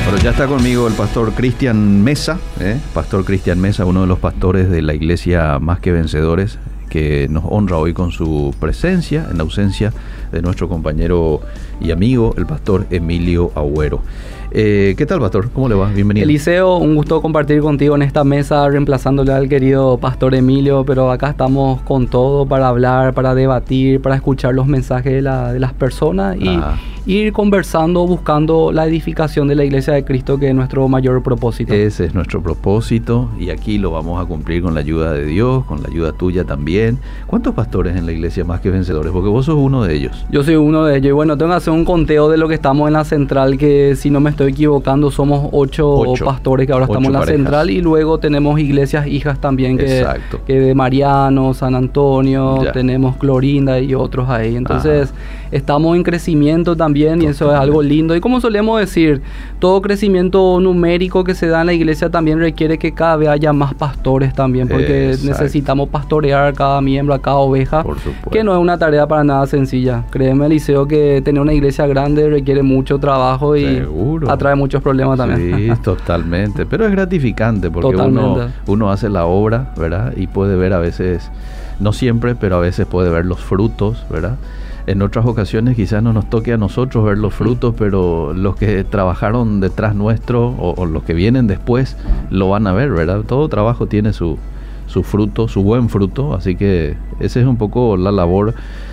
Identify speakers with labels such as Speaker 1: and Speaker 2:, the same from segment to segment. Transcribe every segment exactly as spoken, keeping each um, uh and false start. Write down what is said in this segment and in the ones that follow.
Speaker 1: Bueno, ya está conmigo el pastor Cristian Mesa, ¿eh? Pastor Cristian Mesa, uno de los pastores de la iglesia Más que Vencedores, que nos honra hoy con su presencia en ausencia de nuestro compañero y amigo, el pastor Emilio Agüero. Eh, ¿Qué tal, pastor? ¿Cómo le va? Bienvenido.
Speaker 2: Eliseo, un gusto compartir contigo en esta mesa, reemplazándole al querido pastor Emilio, pero acá estamos con todo para hablar, para debatir, para escuchar los mensajes de, la, de las personas y ah. ir conversando, buscando la edificación de la Iglesia de Cristo, que es nuestro mayor propósito.
Speaker 1: Ese es nuestro propósito y aquí lo vamos a cumplir con la ayuda de Dios, con la ayuda tuya también. ¿Cuántos pastores en la iglesia Más que Vencedores? Porque vos sos uno de ellos.
Speaker 2: Yo soy uno de ellos y bueno, tengo que hacer un conteo de lo que estamos en la central, que si no me estoy equivocando somos ocho, ocho. pastores que ahora ocho estamos en la parejas. Central, y luego tenemos iglesias hijas también, que, que de Mariano, San Antonio, ya. tenemos Clorinda y otros ahí. Entonces Ajá. estamos en crecimiento también. Totalmente. Y eso es algo lindo. Y como solemos decir, todo crecimiento numérico que se da en la iglesia también requiere que cada vez haya más pastores también, porque Exacto. necesitamos pastorear a cada miembro, a cada oveja, que no es una tarea para nada sencilla. Créeme, Eliseo, que tener una iglesia grande requiere mucho trabajo y Seguro. atrae muchos problemas también.
Speaker 1: Sí, totalmente. Pero es gratificante porque uno, uno hace la obra, ¿verdad? Y puede ver a veces, no siempre, pero a veces puede ver los frutos, ¿verdad? En otras ocasiones quizás no nos toque a nosotros ver los frutos, pero los que trabajaron detrás nuestro o, o los que vienen después lo van a ver, ¿verdad? Todo trabajo tiene su, su fruto, su buen fruto, así que esa es un poco la labor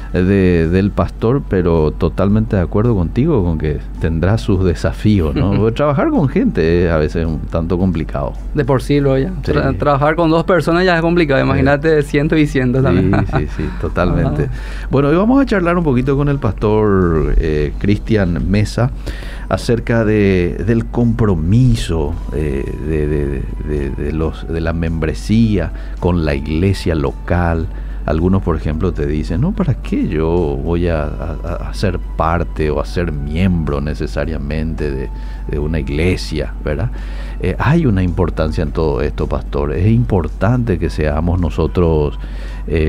Speaker 1: de, del pastor, pero totalmente de acuerdo contigo con que tendrá sus desafíos, ¿no? Trabajar con gente es a veces un tanto complicado.
Speaker 2: De por sí lo ya. Sí. Tra- trabajar con dos personas ya es complicado, imagínate sí. cientos y cientos también.
Speaker 1: Sí, sí, sí, totalmente. Ajá. Bueno, hoy vamos a charlar un poquito con el pastor eh, Cristian Mesa acerca de, del compromiso eh, de, de, de, de, los, de la membresía con la iglesia local. Algunos, por ejemplo, te dicen, no, ¿para qué yo voy a, a, a ser parte o a ser miembro necesariamente de, de una iglesia, ¿verdad? Eh, hay una importancia en todo esto, pastor. Es importante que seamos nosotros eh,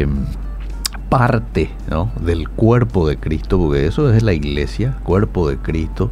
Speaker 1: parte, ¿no?, del cuerpo de Cristo, porque eso es la iglesia, cuerpo de Cristo.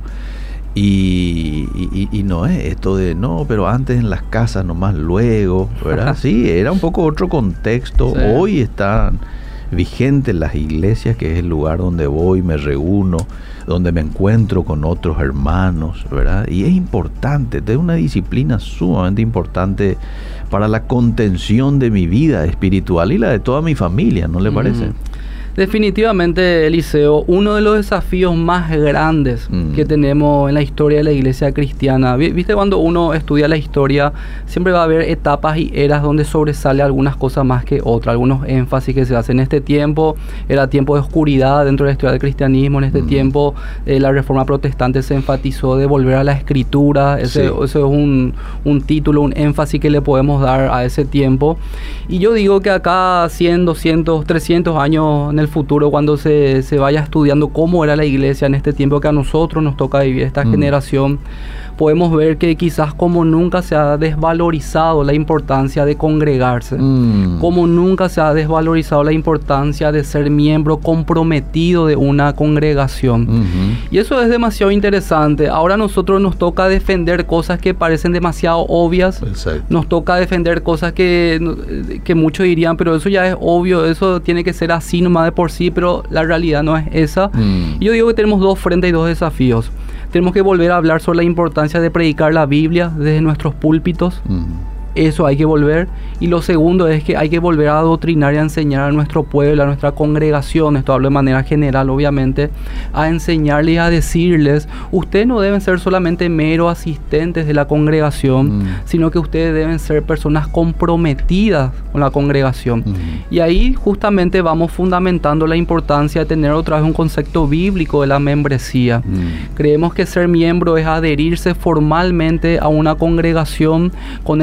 Speaker 1: Y, y, y no es esto de, no, pero antes en las casas nomás luego, ¿verdad? Sí, era un poco otro contexto. Sí. Hoy están vigentes las iglesias, que es el lugar donde voy, me reúno, donde me encuentro con otros hermanos, ¿verdad? Y es importante, es una disciplina sumamente importante para la contención de mi vida espiritual y la de toda mi familia, ¿no le parece? Mm.
Speaker 2: Definitivamente, Eliseo, uno de los desafíos más grandes mm. que tenemos en la historia de la iglesia cristiana, viste, cuando uno estudia la historia, siempre va a haber etapas y eras donde sobresale algunas cosas más que otras, algunos énfasis que se hacen. En este tiempo era tiempo de oscuridad dentro de la historia del cristianismo. En este mm. tiempo eh, la reforma protestante se enfatizó de volver a la escritura. Ese, sí. Eso es un, un título, un énfasis que le podemos dar a ese tiempo. Y yo digo que acá cien, doscientos, trescientos años en el futuro, cuando se, se vaya estudiando cómo era la iglesia en este tiempo que a nosotros nos toca vivir, esta mm. generación, podemos ver que quizás como nunca se ha desvalorizado la importancia de congregarse, mm. como nunca se ha desvalorizado la importancia de ser miembro comprometido de una congregación. Mm-hmm. Y eso es demasiado interesante. Ahora a nosotros nos toca defender cosas que parecen demasiado obvias. Exacto. Nos toca defender cosas que, que muchos dirían, pero eso ya es obvio, eso tiene que ser así nomás de por sí, pero la realidad no es esa. Mm. Yo digo que tenemos dos frentes y dos desafíos. Tenemos que volver a hablar sobre la importancia de predicar la Biblia desde nuestros púlpitos. Mm. Eso hay que volver. Y lo segundo es que hay que volver a adoctrinar y a enseñar a nuestro pueblo, a nuestra congregación, esto hablo de manera general obviamente, a enseñarles y a decirles, ustedes no deben ser solamente meros asistentes de la congregación, mm. sino que ustedes deben ser personas comprometidas con la congregación. Mm. Y ahí justamente vamos fundamentando la importancia de tener otra vez un concepto bíblico de la membresía. Mm. Creemos que ser miembro es adherirse formalmente a una congregación con el propósito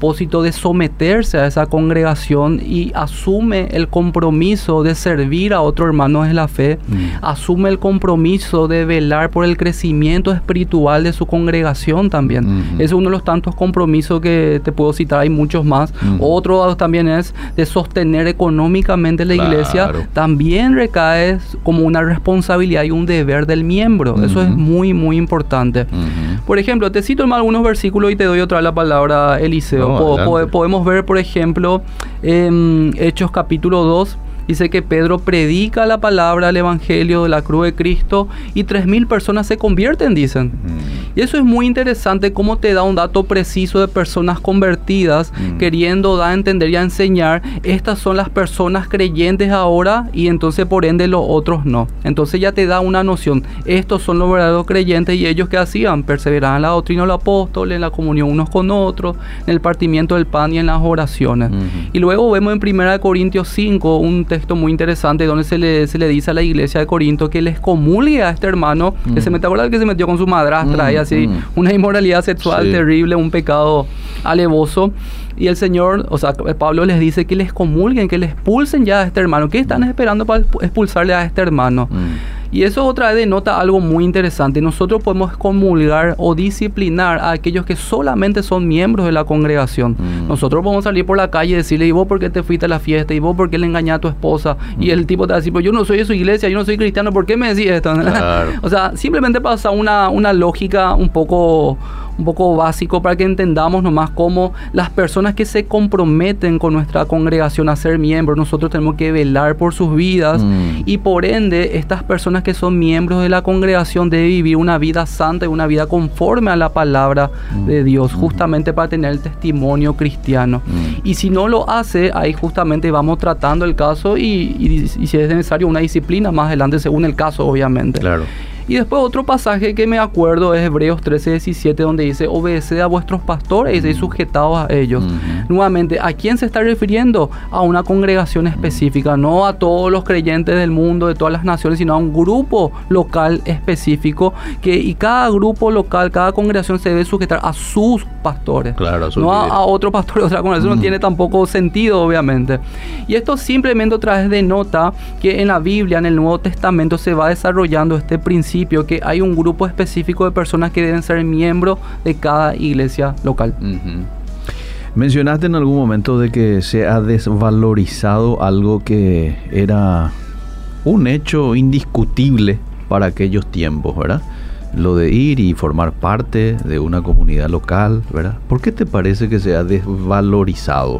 Speaker 2: propósito de someterse a esa congregación y asume el compromiso de servir a otros hermanos de la fe, mm. asume el compromiso de velar por el crecimiento espiritual de su congregación también. Mm-hmm. Es uno de los tantos compromisos que te puedo citar, hay muchos más. Mm-hmm. Otro también es de sostener económicamente la claro. iglesia, también recae como una responsabilidad y un deber del miembro. Mm-hmm. Eso es muy, muy importante. Mm-hmm. Por ejemplo, te cito algunos versículos y te doy otra vez la palabra, Eliseo. No, po- po- podemos ver, por ejemplo, en Hechos capítulo dos, dice que Pedro predica la palabra, el evangelio de la cruz de Cristo y tres mil personas se convierten, dicen. Mm. Y eso es muy interesante, cómo te da un dato preciso de personas convertidas, mm. queriendo dar a entender y a enseñar, estas son las personas creyentes ahora y entonces por ende los otros no. Entonces ya te da una noción, estos son los verdaderos creyentes y ellos ¿qué hacían? Perseveraban en la doctrina de los apóstoles, en la comunión unos con otros, en el partimiento del pan y en las oraciones. Mm. Y luego vemos en primera Corintios cinco un texto muy interesante donde se le, se le dice a la iglesia de Corinto que les comulgue a este hermano mm. que se metió, ¿acuerdas que se metió con su madrastra? Mm. Y así, mm. una inmoralidad sexual sí. terrible, un pecado alevoso. Y el Señor, o sea, Pablo les dice que les comulguen, que les expulsen ya a este hermano. ¿Qué están esperando para expulsarle a este hermano? Mm. Y eso otra vez denota algo muy interesante. Nosotros podemos comulgar o disciplinar a aquellos que solamente son miembros de la congregación. Mm. Nosotros podemos salir por la calle y decirle, ¿y vos por qué te fuiste a la fiesta? ¿Y vos por qué le engañaste a tu esposa? Mm. Y el tipo te va a decir, pues yo no soy de su iglesia, yo no soy cristiano, ¿por qué me decís esto? Claro. O sea, simplemente pasa una, una lógica un poco... un poco básico para que entendamos nomás cómo las personas que se comprometen con nuestra congregación a ser miembros, nosotros tenemos que velar por sus vidas mm. y por ende estas personas que son miembros de la congregación deben vivir una vida santa y una vida conforme a la palabra mm. de Dios, justamente mm. para tener el testimonio cristiano. Mm. Y si no lo hace, ahí justamente vamos tratando el caso y, y, y si es necesario una disciplina más adelante según el caso, obviamente.
Speaker 1: Claro.
Speaker 2: Y después otro pasaje que me acuerdo es Hebreos trece diecisiete, donde dice, obedeced a vuestros pastores y sed sujetados a ellos. Uh-huh. Nuevamente, ¿a quién se está refiriendo? A una congregación específica, no a todos los creyentes del mundo, de todas las naciones, sino a un grupo local específico, que y cada grupo local, cada congregación se debe sujetar a sus pastores. Claro, no a, a otro pastor de otra congregación. Uh-huh. No tiene tampoco sentido, obviamente. Y esto simplemente otra vez denota que en la Biblia, en el Nuevo Testamento, se va desarrollando este principio que hay un grupo específico de personas que deben ser miembros de cada iglesia local.
Speaker 1: Uh-huh. Mencionaste en algún momento de que se ha desvalorizado algo que era un hecho indiscutible para aquellos tiempos, ¿verdad? Lo de ir y formar parte de una comunidad local, ¿verdad? ¿Por qué te parece que se ha desvalorizado?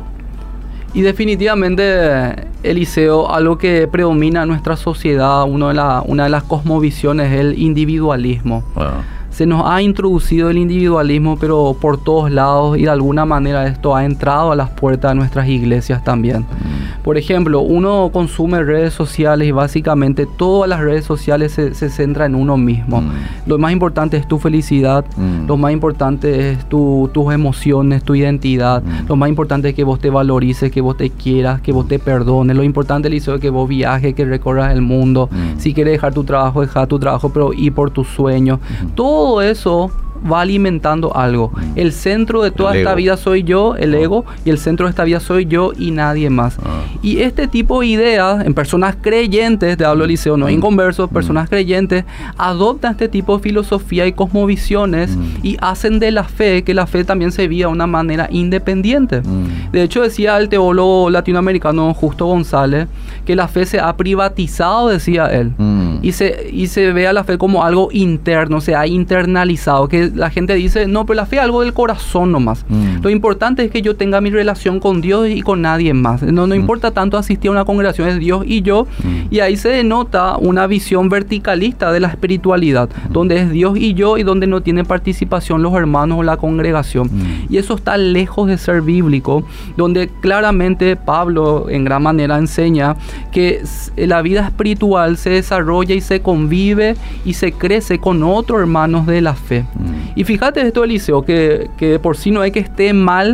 Speaker 2: Y definitivamente, Eliseo, algo que predomina en nuestra sociedad, uno de la, una de las cosmovisiones es el individualismo. Wow. Se nos ha introducido el individualismo, pero por todos lados, y de alguna manera esto ha entrado a las puertas de nuestras iglesias también. Mm. Por ejemplo, uno consume redes sociales y básicamente todas las redes sociales se, se centran en uno mismo. Mm. Lo más importante es tu felicidad, mm. lo más importante es tu, tus emociones, tu identidad, mm. lo más importante es que vos te valorices, que vos te quieras, que vos te perdones. Lo importante, Eliseo, es que vos viajes, que recorras el mundo. Mm. Si quieres dejar tu trabajo, deja tu trabajo, pero ir por tus sueños. Mm. Todo Todo eso va alimentando algo. El centro de toda el esta ego. vida soy yo, el oh. ego, y el centro de esta vida soy yo y nadie más. Oh. Y este tipo de ideas en personas creyentes, te hablo Eliseo, no mm. inconversos, mm. personas creyentes, adoptan este tipo de filosofía y cosmovisiones mm. y hacen de la fe, que la fe también se viva de una manera independiente. Mm. De hecho, decía el teólogo latinoamericano Justo González, que la fe se ha privatizado, decía él. Mm. Y se, y se ve a la fe como algo interno, se ha internalizado, que la gente dice, no, pero la fe es algo del corazón nomás. Mm. Lo importante es que yo tenga mi relación con Dios y con nadie más. No, no mm. importa tanto asistir a una congregación, es Dios y yo. Mm. Y ahí se denota una visión verticalista de la espiritualidad, mm. donde es Dios y yo y donde no tienen participación los hermanos o la congregación. Mm. Y eso está lejos de ser bíblico, donde claramente Pablo en gran manera enseña que la vida espiritual se desarrolla y se convive y se crece con otros hermanos de la fe. Mm. Y fíjate esto, Eliseo, que, que por sí no es que esté mal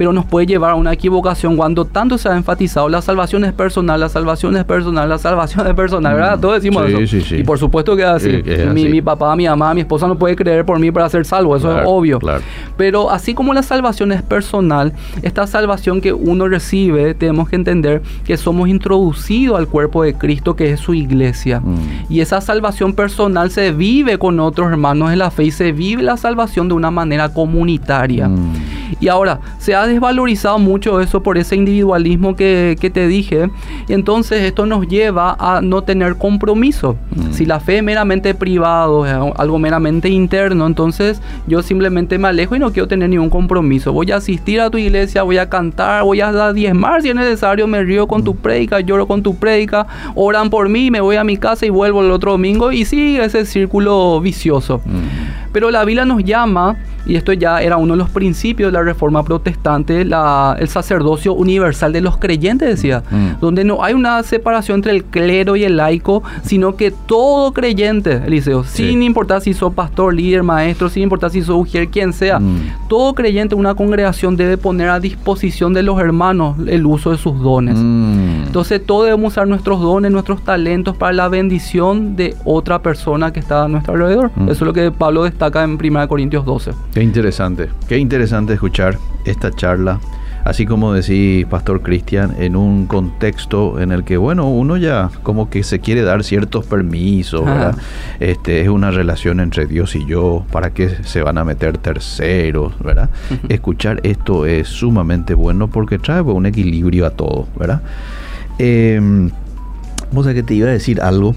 Speaker 2: pero nos puede llevar a una equivocación cuando tanto se ha enfatizado la salvación es personal, la salvación es personal, la salvación es personal, ¿verdad? Todos decimos
Speaker 1: sí,
Speaker 2: eso.
Speaker 1: Sí, sí.
Speaker 2: Y por supuesto que es así.
Speaker 1: Sí, que es
Speaker 2: mi,
Speaker 1: así.
Speaker 2: mi papá, mi mamá, mi esposa no puede creer por mí para ser salvo, eso
Speaker 1: claro,
Speaker 2: es obvio.
Speaker 1: Claro.
Speaker 2: Pero así como la salvación es personal, esta salvación que uno recibe, tenemos que entender que somos introducidos al cuerpo de Cristo, que es su iglesia. Mm. Y esa salvación personal se vive con otros hermanos de la fe y se vive la salvación de una manera comunitaria. Mm. Y ahora, se ha desvalorizado mucho eso por ese individualismo que, que te dije, y entonces esto nos lleva a no tener compromiso. Mm. Si la fe es meramente privado, es algo meramente interno, entonces yo simplemente me alejo y no quiero tener ningún compromiso. Voy a asistir a tu iglesia, voy a cantar, voy a diezmar si es necesario, me río con tu prédica, lloro con tu prédica, oran por mí, me voy a mi casa y vuelvo el otro domingo y sigue ese círculo vicioso. Mm. Pero la Biblia nos llama, y esto ya era uno de los principios de la Reforma Protestante, la, el sacerdocio universal de los creyentes, decía, mm. donde no hay una separación entre el clero y el laico, sino que todo creyente, Eliseo, sí. sin importar si sos pastor, líder, maestro, sin importar si sos ujier, quien sea, mm. todo creyente, una congregación debe poner a disposición de los hermanos el uso de sus dones. Mm. Entonces todos debemos usar nuestros dones, nuestros talentos para la bendición de otra persona que está a nuestro alrededor. Mm. Eso es lo que Pablo destaca en primera Corintios doce.
Speaker 1: Qué interesante, qué interesante escuchar esta charla, así como decís, Pastor Cristian, en un contexto en el que, bueno, uno ya como que se quiere dar ciertos permisos, ¿verdad? Este, es una relación entre Dios y yo, ¿para qué se van a meter terceros, verdad? Uh-huh. Escuchar esto es sumamente bueno porque trae un equilibrio a todo, ¿verdad? Eh, vos sabés que te iba a decir algo.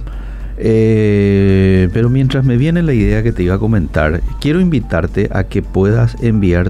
Speaker 1: Eh, pero mientras me viene la idea que te iba a comentar, quiero invitarte a que puedas enviar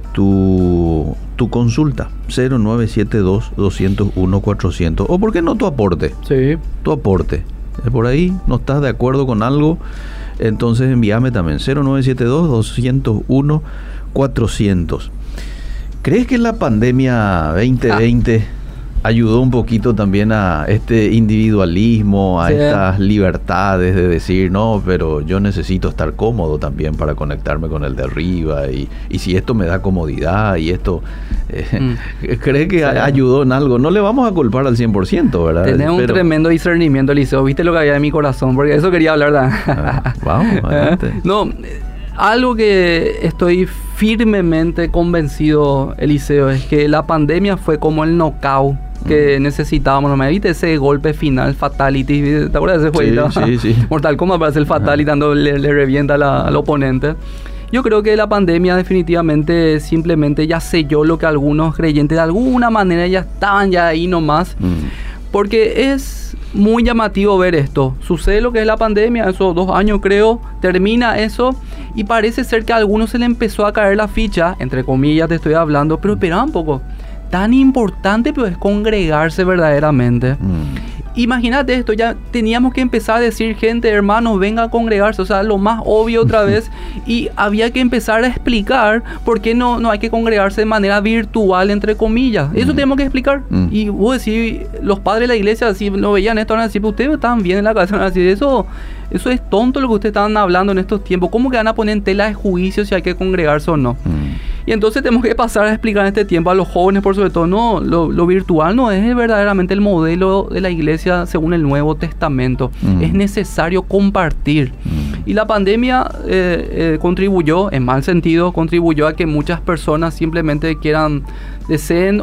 Speaker 1: tu, tu consulta cero nueve siete dos, dos cero uno, cuatrocientos, o por qué no tu aporte.
Speaker 2: Sí.
Speaker 1: Tu aporte. Por ahí no estás de acuerdo con algo, entonces envíame también cero nueve siete dos, dos cero uno, cuatrocientos. ¿Crees que la pandemia veinte veinte ah. ayudó un poquito también a este individualismo, a sí. estas libertades de decir, no, pero yo necesito estar cómodo también para conectarme con el de arriba, y, y si esto me da comodidad y esto, eh, mm. ¿cree que sí. ayudó en algo? No le vamos a culpar al cien por ciento, ¿verdad?
Speaker 2: Tenés un pero, tremendo discernimiento, Eliseo, viste lo que había en mi corazón, porque eso quería hablar.
Speaker 1: Ah, vamos, adelante.
Speaker 2: No, algo que estoy firmemente convencido, Eliseo, es que la pandemia fue como el knockout que necesitábamos, ¿no me viste? Ese golpe final, fatality, ¿te acuerdas de ese jueguito?
Speaker 1: Sí, sí, sí.
Speaker 2: Mortal Kombat para hacer el fatality, dando, le, le revienta la, al oponente. Yo creo que la pandemia definitivamente simplemente ya selló lo que algunos creyentes de alguna manera ya estaban ya ahí nomás. Mm. Porque es muy llamativo ver esto. Sucede lo que es la pandemia, esos dos años creo, termina eso y parece ser que a algunos se le empezó a caer la ficha, entre comillas te estoy hablando, pero espera un poco. Tan importante pero es congregarse verdaderamente. Mm. Imagínate esto, ya teníamos que empezar a decir, gente, hermanos, venga a congregarse, o sea, lo más obvio otra vez, y había que empezar a explicar por qué no, no hay que congregarse de manera virtual, entre comillas. Eso mm. tenemos que explicar. Mm. Y vos decís, los padres de la iglesia, si no veían esto, van a decir, pues ustedes estaban bien en la cabeza, van a decir, eso, eso es tonto lo que ustedes estaban hablando en estos tiempos. ¿Cómo que van a poner en tela de juicio si hay que congregarse o no? Mm. Y entonces tenemos que pasar a explicar en este tiempo a los jóvenes, por sobre todo, no, lo, lo virtual no es verdaderamente el modelo de la iglesia según el Nuevo Testamento. Mm. Es necesario compartir. Mm. Y la pandemia eh, eh, contribuyó, en mal sentido, contribuyó a que muchas personas simplemente quieran, deseen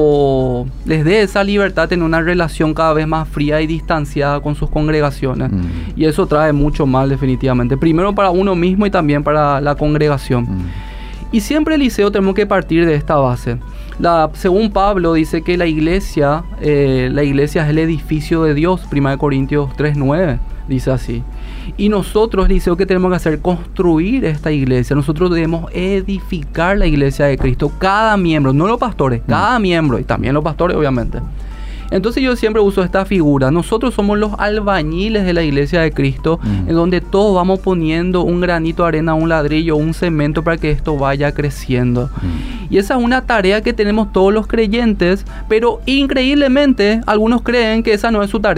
Speaker 2: o les dé esa libertad en una relación cada vez más fría y distanciada con sus congregaciones. Mm. Y eso trae mucho mal definitivamente. Primero para uno mismo y también para la congregación. Mm. Y siempre, Eliseo, tenemos que partir de esta base. La, según Pablo, dice que la iglesia, eh, la iglesia es el edificio de Dios, primera Corintios tres nueve, dice así. Y nosotros, Eliseo, ¿qué tenemos que hacer? Construir esta iglesia. Nosotros debemos edificar la iglesia de Cristo. Cada miembro, no los pastores, cada miembro, y también los pastores, obviamente. Entonces yo siempre uso esta figura. Nosotros somos los albañiles de la iglesia de Cristo, mm. en donde todos vamos poniendo un granito de arena, un ladrillo, un cemento para que esto vaya creciendo. Mm. Y esa es una tarea que tenemos todos los creyentes, pero increíblemente algunos creen que esa no es su tarea.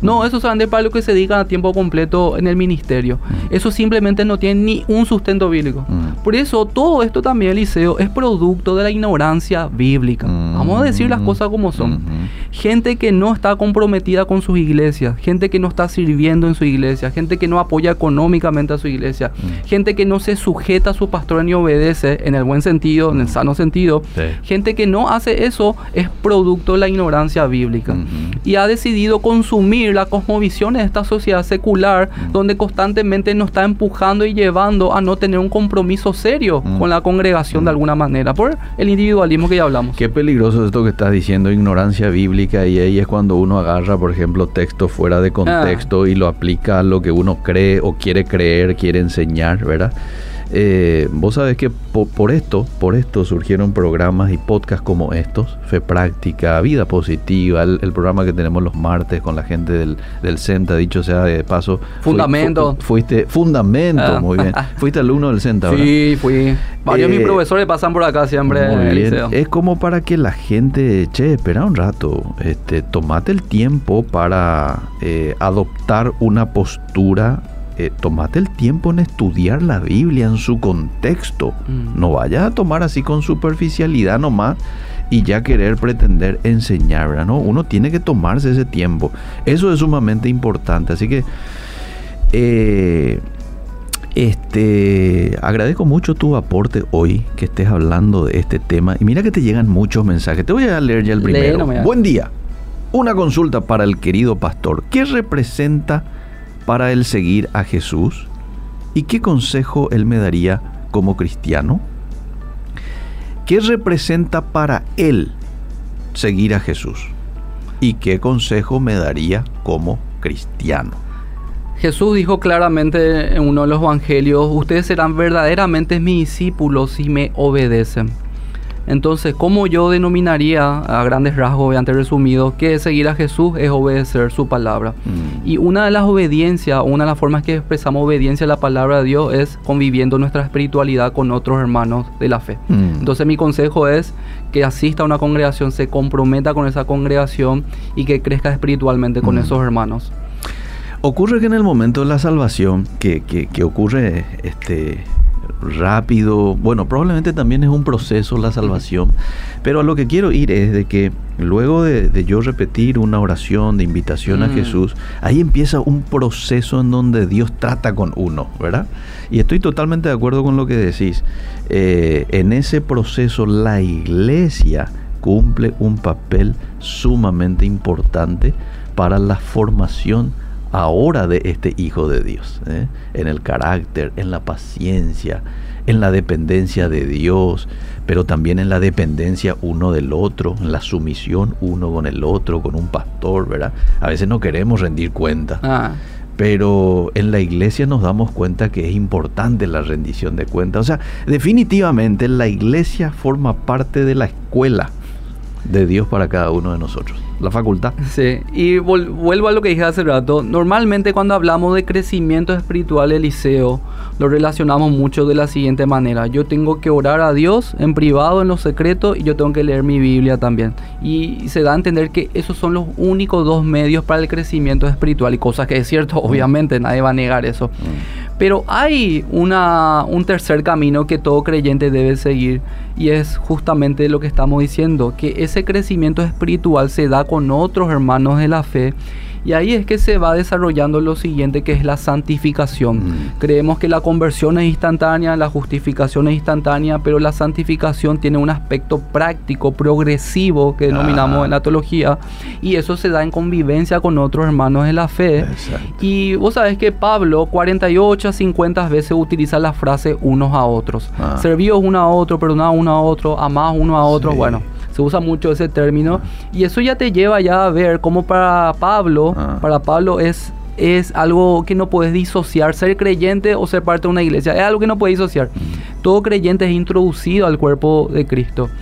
Speaker 2: No, eso solamente para los que se dedican a tiempo completo en el ministerio. Mm. Eso simplemente no tiene ni un sustento bíblico. Mm. Por eso todo esto también, Eliseo, es producto de la ignorancia bíblica. Mm. Vamos a decir las cosas como son. Mm-hmm. Gente que no está comprometida con sus iglesias, gente que no está sirviendo en su iglesia, gente que no apoya económicamente a su iglesia, mm. gente que no se sujeta a su pastor ni obedece en el buen sentido, en el sano sentido, sí. gente que no hace eso es producto de la ignorancia bíblica. Mm-hmm. Y ha decidido consumir la cosmovisión de esta sociedad secular, mm. donde constantemente nos está empujando y llevando a no tener un compromiso serio mm. con la congregación mm. de alguna manera, por el individualismo que ya hablamos.
Speaker 1: Qué peligroso esto que estás diciendo, ignorancia bíblica, y ahí es cuando uno agarra, por ejemplo, texto fuera de contexto ah. y lo aplica a lo que uno cree o quiere creer, quiere enseñar, ¿verdad? Eh, vos sabés que por, por esto, por esto surgieron programas y podcasts como estos, Fe Práctica, Vida Positiva, el, el programa que tenemos los martes con la gente del, del CENTA, dicho sea de paso.
Speaker 2: Fundamento.
Speaker 1: Fu, fuiste, Fundamento, ah. muy bien. Fuiste alumno del CENTA, ¿verdad?
Speaker 2: Sí, fui. Varios de eh, mis profesores pasan por acá siempre.
Speaker 1: Muy bien. Liceo. Es como para que la gente, che, espera un rato, este, tomate el tiempo para eh, adoptar una postura. Eh, tomate el tiempo en estudiar la Biblia en su contexto. Mm. No vayas a tomar así con superficialidad nomás y ya querer pretender enseñar, ¿verdad? No, uno tiene que tomarse ese tiempo. Eso es sumamente importante. Así que eh, este agradezco mucho tu aporte hoy, que estés hablando de este tema. Y mira que te llegan muchos mensajes. Te voy a leer ya el primero.
Speaker 2: Lee, no
Speaker 1: Buen día. Una consulta para el querido pastor. ¿Qué representa para él seguir a Jesús? ¿Y qué consejo él me daría como cristiano? ¿Qué representa para él seguir a Jesús? ¿Y qué consejo me daría como cristiano?
Speaker 2: Jesús dijo claramente en uno de los evangelios: ustedes serán verdaderamente mis discípulos si me obedecen. Entonces, ¿cómo yo denominaría a grandes rasgos, obviamente resumido, que seguir a Jesús es obedecer su palabra? Mm. Y una de las obediencias, una de las formas que expresamos obediencia a la palabra de Dios es conviviendo nuestra espiritualidad con otros hermanos de la fe. Mm. Entonces, mi consejo es que asista a una congregación, se comprometa con esa congregación y que crezca espiritualmente con mm. esos hermanos.
Speaker 1: Ocurre que en el momento de la salvación, que, que, que ocurre este... rápido, bueno, probablemente también es un proceso la salvación, pero a lo que quiero ir es de que luego de, de yo repetir una oración de invitación mm. a Jesús, ahí empieza un proceso en donde Dios trata con uno, ¿verdad? Y estoy totalmente de acuerdo con lo que decís. Eh, en ese proceso la iglesia cumple un papel sumamente importante para la formación ahora de este Hijo de Dios, ¿eh? En el carácter, en la paciencia, en la dependencia de Dios, pero también en la dependencia uno del otro, en la sumisión uno con el otro, con un pastor, ¿verdad? A veces no queremos rendir cuenta, ah. pero en la iglesia nos damos cuenta que es importante la rendición de cuentas. O sea, definitivamente la iglesia forma parte de la escuela de Dios para cada uno de nosotros, la facultad.
Speaker 2: Sí, y vol- vuelvo a lo que dije hace rato. Normalmente cuando hablamos de crecimiento espiritual, Eliseo, lo relacionamos mucho de la siguiente manera: yo tengo que orar a Dios en privado, en lo secreto, y yo tengo que leer mi Biblia también. Y se da a entender que esos son los únicos dos medios para el crecimiento espiritual, y cosas que es cierto, mm. obviamente, nadie va a negar eso. Mm. Pero hay una, un tercer camino que todo creyente debe seguir, y es justamente lo que estamos diciendo, que ese crecimiento espiritual se da con otros hermanos de la fe. Y ahí es que se va desarrollando lo siguiente, que es la santificación. Mm. Creemos que la conversión es instantánea, la justificación es instantánea, pero la santificación tiene un aspecto práctico, progresivo, que denominamos ah. en la teología, y eso se da en convivencia con otros hermanos de la fe.
Speaker 1: Exacto.
Speaker 2: Y vos sabés que Pablo cuarenta y ocho a cincuenta veces utiliza la frase unos a otros. Ah. Servíos uno a otro, perdonad uno a otro, amad uno a otro. Sí. Bueno, se usa mucho ese término, ah. y eso ya te lleva ya a ver cómo para Pablo, ah. para Pablo es, es algo que no puedes disociar. Ser creyente o ser parte de una iglesia es algo que no puedes disociar. Mm. Todo creyente es introducido al cuerpo de Cristo.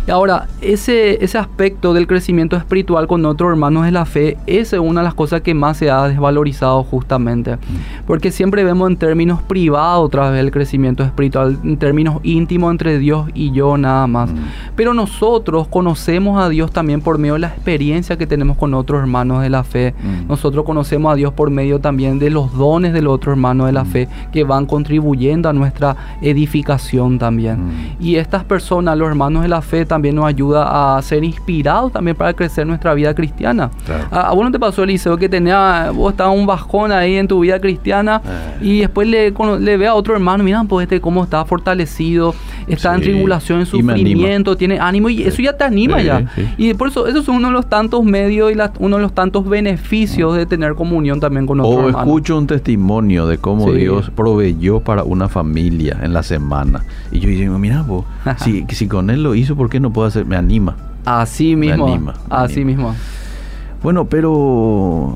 Speaker 2: Y ahora, ese, ese aspecto del crecimiento espiritual con otros hermanos de la fe, esa es una de las cosas que más se ha desvalorizado justamente. Porque siempre vemos en términos privados otra vez el crecimiento espiritual, en términos íntimos entre Dios y yo nada más. Mm. Pero nosotros conocemos a Dios también por medio de la experiencia que tenemos con otros hermanos de la fe. Mm. Nosotros conocemos a Dios por medio también de los dones de los otros hermanos de la mm. fe que van contribuyendo a nuestra edificación también. Mm. Y estas personas, los hermanos de la fe, también también nos ayuda a ser inspirados también para crecer nuestra vida cristiana. Claro. ¿A, a vos no te pasó, Eliseo, que tenía, vos estabas un bajón ahí en tu vida cristiana eh. y después le, le ve a otro hermano, mira, pues este cómo está fortalecido, está sí. en tribulación, en sufrimiento, tiene ánimo y sí. eso ya te anima sí, ya. Sí. Y por eso, esos son uno de los tantos medios y la, uno de los tantos beneficios de tener comunión también con otro
Speaker 1: o
Speaker 2: hermano.
Speaker 1: O escucho un testimonio de cómo sí. Dios proveyó para una familia en la semana. Y yo digo, mira, vos, si, si con él lo hizo, ¿por qué no puedo hacer? Me anima.
Speaker 2: Así mismo.
Speaker 1: Me anima, me
Speaker 2: así
Speaker 1: anima.
Speaker 2: mismo.
Speaker 1: Bueno, pero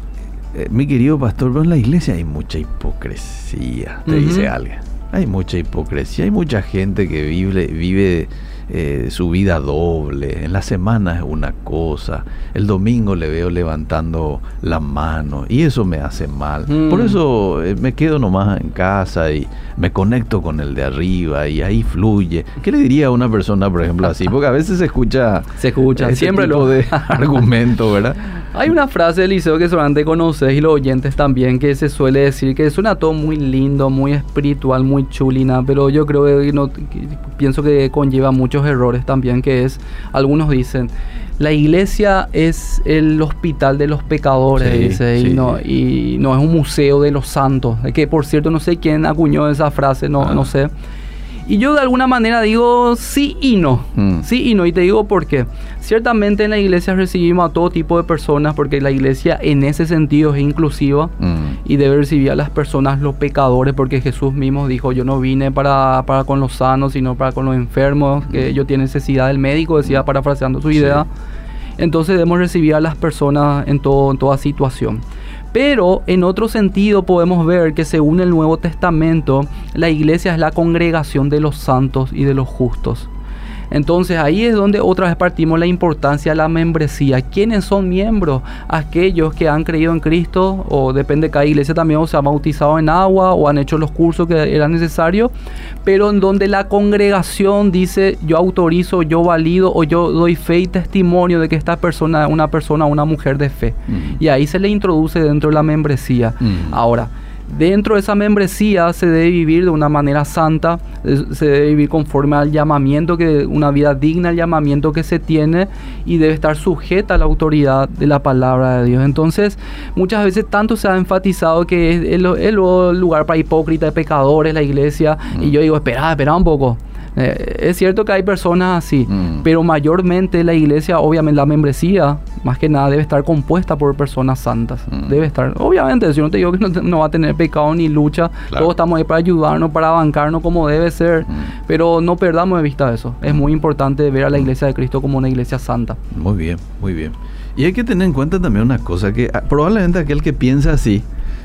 Speaker 1: eh, mi querido pastor, pero en la iglesia hay mucha hipocresía, te uh-huh. dice alguien. Hay mucha hipocresía, hay mucha gente que vive, vive eh, su vida doble. En la semana es una cosa, el domingo le veo levantando la mano y eso me hace mal. Mm. Por eso eh, me quedo nomás en casa y me conecto con el de arriba y ahí fluye. ¿Qué le diría a una persona, por ejemplo, así? Porque a veces se escucha,
Speaker 2: se escucha
Speaker 1: este
Speaker 2: siempre
Speaker 1: tipo
Speaker 2: lo
Speaker 1: de argumento, ¿verdad?
Speaker 2: Hay una frase, Eliseo, que solamente conoces y los oyentes también, que se suele decir que suena todo muy lindo, muy espiritual, muy chulina, pero yo creo que, no, que pienso que conlleva muchos errores también, que es, algunos dicen, la iglesia es el hospital de los pecadores, sí, dice, sí. y, no, y no es un museo de los santos, que por cierto no sé quién acuñó esa frase, no, ah. no sé. Y yo de alguna manera digo sí y no, mm. sí y no, y te digo por qué. Ciertamente en la iglesia recibimos a todo tipo de personas, porque la iglesia en ese sentido es inclusiva mm. y debe recibir a las personas, los pecadores, porque Jesús mismo dijo, yo no vine para, para con los sanos, sino para con los enfermos, mm. que ellos tienen necesidad del médico, decía parafraseando su idea. Sí. Entonces debemos recibir a las personas en, todo, en toda situación. Pero en otro sentido podemos ver que según el Nuevo Testamento, la iglesia es la congregación de los santos y de los justos. Entonces ahí es donde otra vez partimos la importancia de la membresía. ¿Quiénes son miembros? Aquellos que han creído en Cristo, o depende de cada iglesia también, o se han bautizado en agua, o han hecho los cursos que eran necesarios, pero en donde la congregación dice, yo autorizo, yo valido, o yo doy fe y testimonio de que esta persona es una persona, una mujer de fe. Mm. Y ahí se le introduce dentro de la membresía. Mm. Ahora, dentro de esa membresía se debe vivir de una manera santa, se debe vivir conforme al llamamiento, que una vida digna al llamamiento que se tiene, y debe estar sujeta a la autoridad de la palabra de Dios. Entonces, muchas veces tanto se ha enfatizado que es el, el lugar para hipócritas, pecadores, la iglesia, mm. y yo digo, espera, espera un poco. Eh, es cierto que hay personas así, mm. pero mayormente la iglesia, obviamente la membresía, más que nada debe estar compuesta por personas santas. Mm. Debe estar, obviamente, si no te digo que no, no va a tener pecado ni lucha, claro. Todos estamos ahí para ayudarnos, para bancarnos como debe ser, mm. pero no perdamos de vista eso. Es muy importante ver a la iglesia de Cristo como una iglesia santa.
Speaker 1: Muy bien, muy bien. Y hay que tener en cuenta también una cosa, que probablemente aquel que piensa así,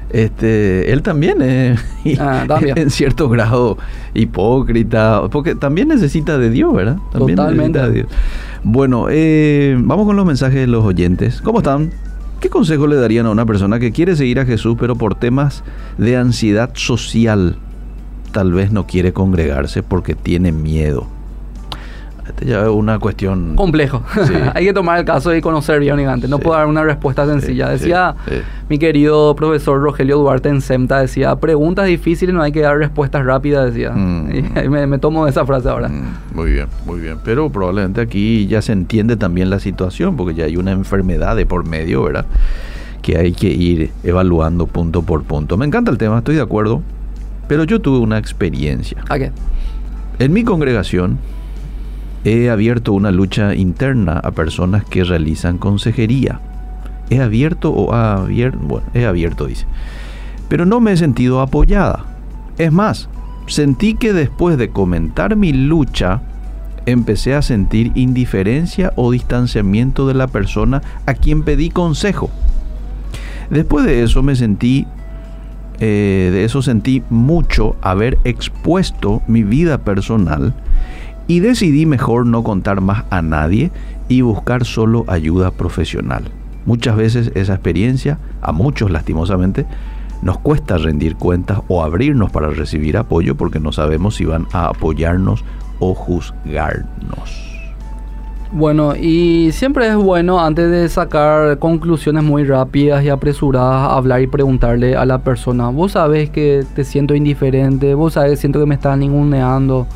Speaker 1: Este, él también es ah, también. en cierto grado hipócrita, porque también necesita de Dios, ¿verdad? También
Speaker 2: Totalmente.
Speaker 1: Necesita de Dios. Bueno, eh, vamos con los mensajes de los oyentes. ¿Cómo están? ¿Qué consejo le darían a una persona que quiere seguir a Jesús, pero por temas de ansiedad social tal vez no quiere congregarse porque tiene miedo? Esta ya es una cuestión...
Speaker 2: complejo. Sí. Hay que tomar el caso y conocer bien antes. No sí. puedo dar una respuesta sencilla. Sí, decía sí, sí. mi querido profesor Rogelio Duarte en SEMTA, decía, preguntas difíciles no hay que dar respuestas rápidas, decía. Mm. Y me, me tomo de esa frase ahora.
Speaker 1: Mm. Muy bien, muy bien. Pero probablemente aquí ya se entiende también la situación, porque ya hay una enfermedad de por medio, ¿verdad? Que hay que ir evaluando punto por punto. Me encanta el tema, estoy de acuerdo. Pero yo tuve una experiencia.
Speaker 2: ¿A qué?
Speaker 1: En mi congregación he abierto una lucha interna a personas que realizan consejería. He abierto o ha abierto, bueno, he abierto, dice. Pero no me he sentido apoyada. Es más, sentí que después de comentar mi lucha, empecé a sentir indiferencia o distanciamiento de la persona a quien pedí consejo. Después de eso me sentí, eh, de eso sentí mucho haber expuesto mi vida personal y decidí mejor no contar más a nadie y buscar solo ayuda profesional. Muchas veces esa experiencia, a muchos lastimosamente, nos cuesta rendir cuentas o abrirnos para recibir apoyo porque no sabemos si van a apoyarnos o juzgarnos.
Speaker 2: Bueno, y siempre es bueno, antes de sacar conclusiones muy rápidas y apresuradas, hablar y preguntarle a la persona: vos sabés que te siento indiferente, vos sabés que siento que me estás ninguneando,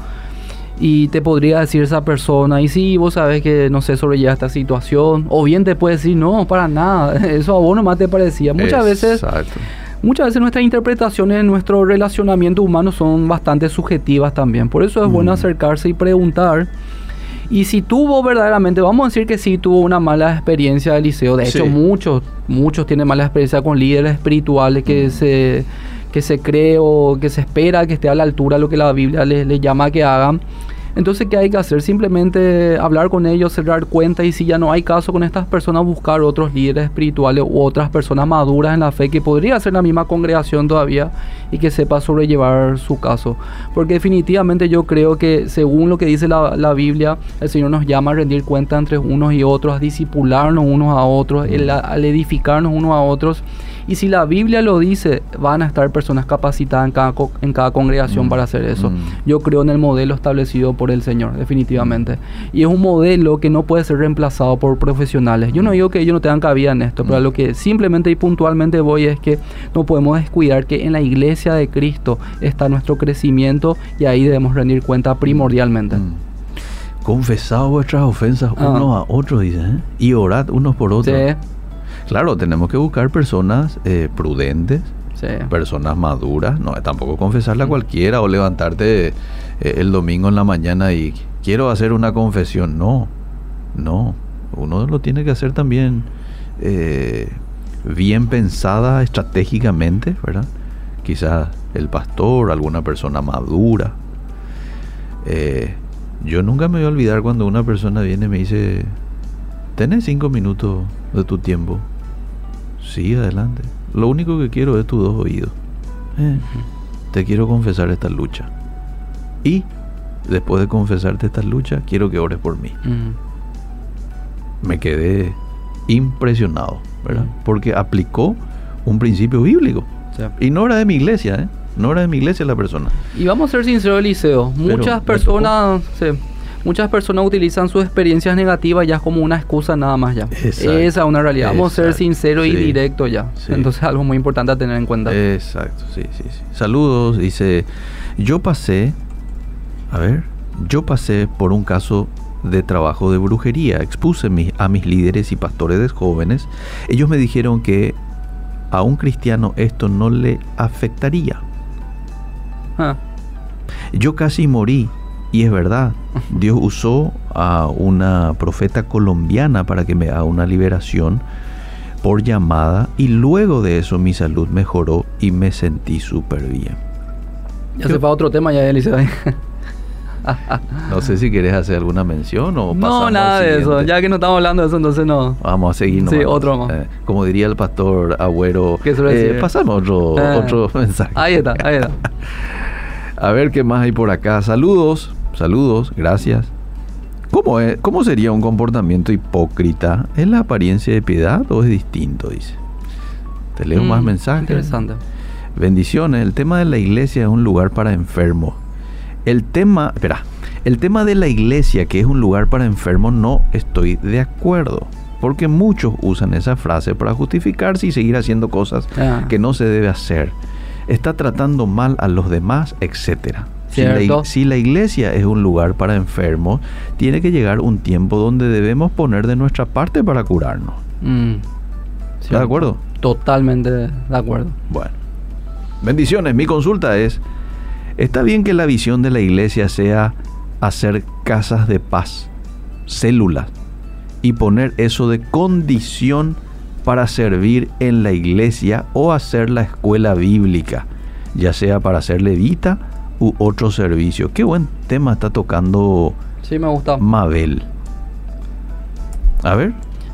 Speaker 2: y te podría decir esa persona, y sí, vos sabés que no sé sobrellevar esta situación, o bien te puede decir: no, para nada, eso a vos nomás te parecía. Muchas veces, muchas veces nuestras interpretaciones, nuestro relacionamiento humano son bastante subjetivas también, por eso es mm. bueno acercarse y preguntar. Y si tuvo verdaderamente, vamos a decir que sí tuvo una mala experiencia de liceo. De hecho, sí. muchos, muchos tienen mala experiencia con líderes espirituales que mm. se que se cree o que se espera que esté a la altura de lo que la Biblia les, les llama a que hagan. Entonces, ¿qué hay que hacer? Simplemente hablar con ellos, cerrar cuentas, y si ya no hay caso con estas personas, buscar otros líderes espirituales u otras personas maduras en la fe que podría ser la misma congregación todavía y que sepa sobrellevar su caso. Porque definitivamente yo creo que, según lo que dice la, la Biblia, el Señor nos llama a rendir cuentas entre unos y otros, a discipularnos unos a otros, el, al edificarnos unos a otros. Y si la Biblia lo dice, van a estar personas capacitadas en cada, en cada congregación mm. para hacer eso. Mm. Yo creo en el modelo establecido por el Señor, definitivamente. Y es un modelo que no puede ser reemplazado por profesionales. Yo no digo que ellos no tengan cabida en esto, mm. pero a lo que simplemente y puntualmente voy es que no podemos descuidar que en la iglesia de Cristo está nuestro crecimiento, y ahí debemos rendir cuenta primordialmente. Mm.
Speaker 1: Confesad vuestras ofensas ah. unos a otros, dice, ¿eh? Y orad unos por otros. Sí. Claro, tenemos que buscar personas eh, prudentes, sí. personas maduras. No, tampoco confesarle a cualquiera o levantarte eh, el domingo en la mañana y quiero hacer una confesión. No, no. Uno lo tiene que hacer también eh, bien pensada estratégicamente, ¿verdad? Quizás el pastor, alguna persona madura. Eh, yo nunca me voy a olvidar cuando una persona viene y me dice: ¿tenés cinco minutos de tu tiempo? Sí, adelante. Lo único que quiero es tus dos oídos. Eh, te quiero confesar esta lucha. Y después de confesarte esta lucha, quiero que ores por mí. Uh-huh. Me quedé impresionado, ¿verdad? Uh-huh. Porque aplicó un principio bíblico. Sí. Y no era de mi iglesia, ¿eh? No era de mi iglesia la persona. Y vamos a ser sinceros, Eliseo. Muchas personas... Muchas personas utilizan sus experiencias negativas ya como una excusa nada más ya. Exacto. Esa es una realidad. Vamos Exacto. a ser sinceros sí. y directos ya. Sí. Entonces algo muy importante a tener en cuenta. Exacto, sí, sí, sí. Saludos, dice, yo pasé, a ver, yo pasé por un caso de trabajo de brujería. Expuse mi, a mis líderes y pastores de jóvenes. Ellos me dijeron que a un cristiano esto no le afectaría. Ah. Yo casi morí. Y es verdad, Dios usó a una profeta colombiana para que me haga una liberación por llamada, y luego de eso mi salud mejoró y me sentí súper bien. Ya se va a otro tema ya, Eliseo. No sé si quieres hacer alguna mención o pasamos. No, nada de eso. Ya que no estamos hablando de eso, entonces no. Vamos a seguir. Sí, otro más. Eh, como diría el pastor Agüero, ¿qué suele decir? Eh, pasamos otro, eh. otro mensaje. Ahí está, ahí está. A ver qué más hay por acá. Saludos. Saludos, gracias. ¿Cómo, es, ¿Cómo sería un comportamiento hipócrita? ¿Es la apariencia de piedad o es distinto? Dice. Te leo mm, más mensajes. Interesante. Bendiciones. El tema de la iglesia es un lugar para enfermos. El tema, espera, el tema de la iglesia, que es un lugar para enfermos, no estoy de acuerdo. Porque muchos usan esa frase para justificarse y seguir haciendo cosas ah. que no se debe hacer. Está tratando mal a los demás, etcétera. Si la, si la iglesia es un lugar para enfermos, tiene que llegar un tiempo donde debemos poner de nuestra parte para curarnos. Mm, ¿Estás de acuerdo? Totalmente de acuerdo. Bueno, bendiciones. Mi consulta es, ¿está bien que la visión de la iglesia sea hacer casas de paz, células, y poner eso de condición para servir en la iglesia o hacer la escuela bíblica, ya sea para ser levita u otro servicio? Qué buen tema está tocando. Sí, me gusta. Mabel. A ver.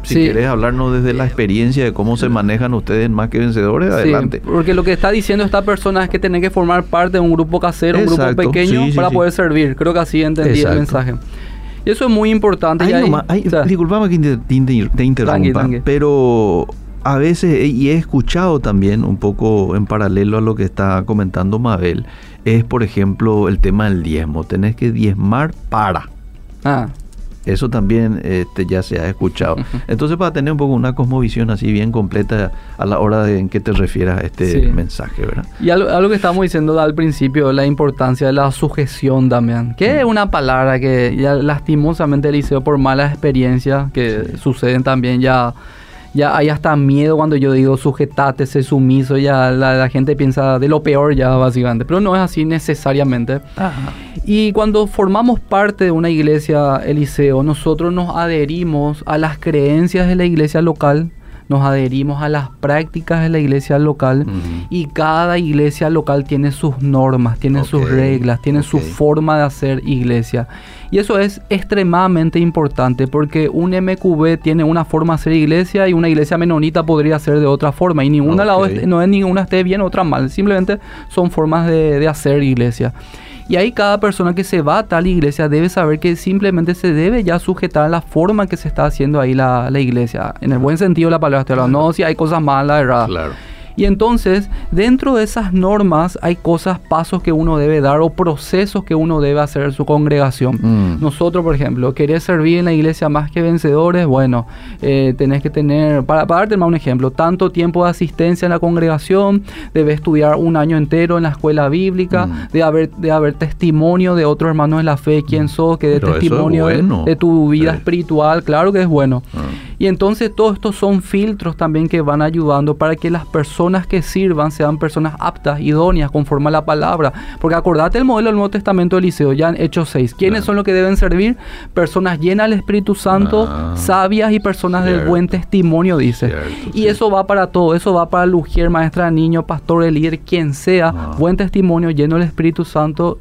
Speaker 1: Si
Speaker 2: Sí.
Speaker 1: querés hablarnos desde la experiencia de cómo se manejan ustedes en Más que Vencedores, adelante.
Speaker 2: Sí, porque lo que está diciendo esta persona es que tenés que formar parte de un grupo casero, un
Speaker 1: Exacto,
Speaker 2: grupo pequeño
Speaker 1: sí, sí,
Speaker 2: para
Speaker 1: sí.
Speaker 2: poder servir. Creo que así entendí
Speaker 1: Exacto.
Speaker 2: el mensaje. Y eso es muy importante.
Speaker 1: Hay
Speaker 2: y ahí-
Speaker 1: nomás- hay-
Speaker 2: o sea,
Speaker 1: disculpame que te, te- te interrumpa,
Speaker 2: Tranqui, tranqui.
Speaker 1: pero a veces, y he escuchado también un poco en paralelo a lo que está comentando Mabel, es por ejemplo el tema del diezmo. Tenés que diezmar para.
Speaker 2: ah,
Speaker 1: Eso también este, ya se ha escuchado. Entonces, para tener un poco una cosmovisión así bien completa a la hora de en que te refieras a este
Speaker 2: Sí.
Speaker 1: mensaje, ¿verdad?
Speaker 2: Y algo, algo que estábamos diciendo al principio, la importancia de la sujeción también, que es una palabra que ya lastimosamente Eliseo, por malas experiencias que
Speaker 1: Sí.
Speaker 2: suceden también, ya, ya hay hasta miedo cuando yo digo sujetate, sé sumiso, ya la, la gente piensa de lo peor ya básicamente, pero no es así necesariamente.
Speaker 1: Ajá.
Speaker 2: Y cuando formamos parte de una iglesia, Eliseo, nosotros nos adherimos a las creencias de la iglesia local, nos adherimos a las prácticas de la iglesia local,
Speaker 1: Ujú.
Speaker 2: y cada iglesia local tiene sus normas, tiene
Speaker 1: Ok,
Speaker 2: sus reglas, tiene su
Speaker 1: ok.
Speaker 2: forma de hacer iglesia. Y eso es extremadamente importante porque un M Q B tiene una forma de hacer iglesia y una iglesia menonita podría ser de otra forma. Y ninguna
Speaker 1: Ok.
Speaker 2: la- no es ninguna esté bien o otra mal, simplemente son formas de, de hacer iglesia. Y ahí cada persona que se va a tal iglesia debe saber que simplemente se debe ya sujetar a la forma que se está haciendo ahí la, la iglesia. En el buen sentido de la palabra estoy hablando. No si hay cosas malas, ¿verdad?
Speaker 1: Claro.
Speaker 2: Y entonces, dentro de esas normas hay cosas, pasos que uno debe dar o procesos que uno debe hacer en su congregación.
Speaker 1: Mm.
Speaker 2: Nosotros, por ejemplo, querés servir en la iglesia Más que Vencedores, bueno, eh, tenés que tener, para, para darte más un ejemplo, tanto tiempo de asistencia en la congregación, debes estudiar un año entero en la escuela bíblica,
Speaker 1: Mm.
Speaker 2: de haber, de haber testimonio de otros hermanos de la fe, quién sos, que dé
Speaker 1: Pero eso es
Speaker 2: testimonio de-
Speaker 1: bueno.
Speaker 2: de, tu vida
Speaker 1: Sí.
Speaker 2: espiritual, claro que es bueno.
Speaker 1: Ah.
Speaker 2: Y entonces todos estos son filtros también que van ayudando para que las personas que sirvan sean personas aptas, idóneas, conforme a la palabra. Porque acordate el modelo del Nuevo Testamento de Eliseo, ya en Hechos seis. ¿Quiénes
Speaker 1: Claro.
Speaker 2: son los que deben servir? Personas llenas del Espíritu Santo,
Speaker 1: Ah,
Speaker 2: sabias y personas del
Speaker 1: cierto.
Speaker 2: buen testimonio, dice.
Speaker 1: Cierto,
Speaker 2: y
Speaker 1: sí.
Speaker 2: eso va para todo. Eso va para el ujier, maestra, niño, pastor, el líder, quien sea.
Speaker 1: Ah.
Speaker 2: Buen testimonio, lleno del Espíritu Santo